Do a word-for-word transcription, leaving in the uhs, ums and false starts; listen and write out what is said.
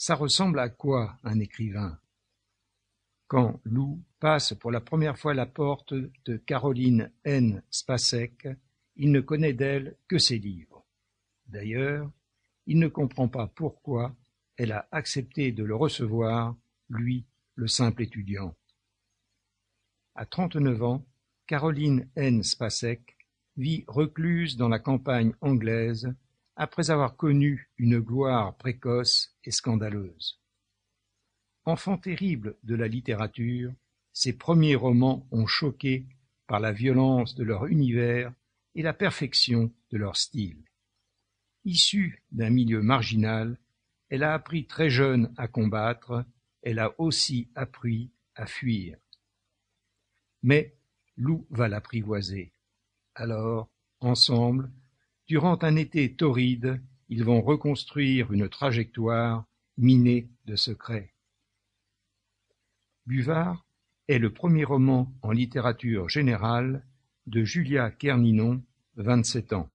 Ça ressemble à quoi un écrivain? Quand Lou passe pour la première fois la porte de Caroline N. Spacek, il ne connaît d'elle que ses livres. D'ailleurs, il ne comprend pas pourquoi elle a accepté de le recevoir, lui, le simple étudiant. À trente-neuf ans, Caroline N. Spacek vit recluse dans la campagne anglaise après avoir connu une gloire précoce et scandaleuse. Enfant terrible de la littérature, ses premiers romans ont choqué par la violence de leur univers et la perfection de leur style. Issue d'un milieu marginal, elle a appris très jeune à combattre, elle a aussi appris à fuir. Mais Lou va l'apprivoiser. Alors, ensemble, durant un été torride, ils vont reconstruire une trajectoire minée de secrets. Buvard est le premier roman en littérature générale de Julia Kerninon, vingt-sept ans.